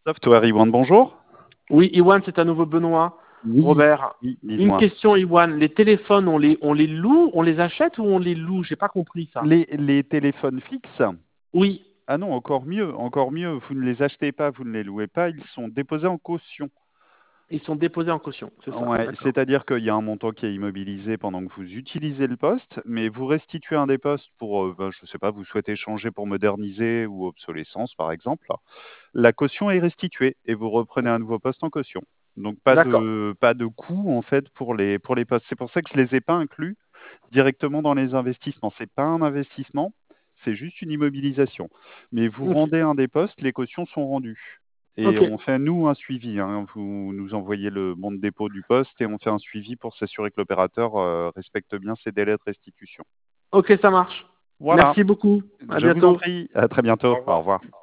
Software Iwan, bonjour. Oui, Iwan, c'est à nouveau Benoît. Oui, Robert, oui, une dis-moi. question, Iwan. Les téléphones, on les loue, on les achète ou on les loue? J'ai pas compris ça. Les téléphones fixes? Oui, Ah non, encore mieux, encore mieux. Vous ne les achetez pas, vous ne les louez pas, ils sont déposés en caution. ils sont déposés en caution, c'est ça, Ouais, d'accord. c'est-à-dire qu'il y a un montant qui est immobilisé pendant que vous utilisez le poste, mais vous restituez un des postes pour, je ne sais pas, vous souhaitez changer pour moderniser ou obsolescence, par exemple. La caution est restituée et vous reprenez un nouveau poste en caution. Donc D'accord. pas de coût en fait pour les postes. C'est pour ça que je les ai pas inclus directement dans les investissements. C'est pas un investissement, c'est juste une immobilisation. Mais vous Ok. rendez un des postes, les cautions sont rendues. Et Ok. on fait, nous, un suivi, hein. Vous nous envoyez le bon de dépôt du poste et on fait un suivi pour s'assurer que l'opérateur respecte bien ses délais de restitution. Ok, ça marche. Voilà, Merci beaucoup. À je vous en bientôt. prie. À très Au bientôt. Au revoir. revoir.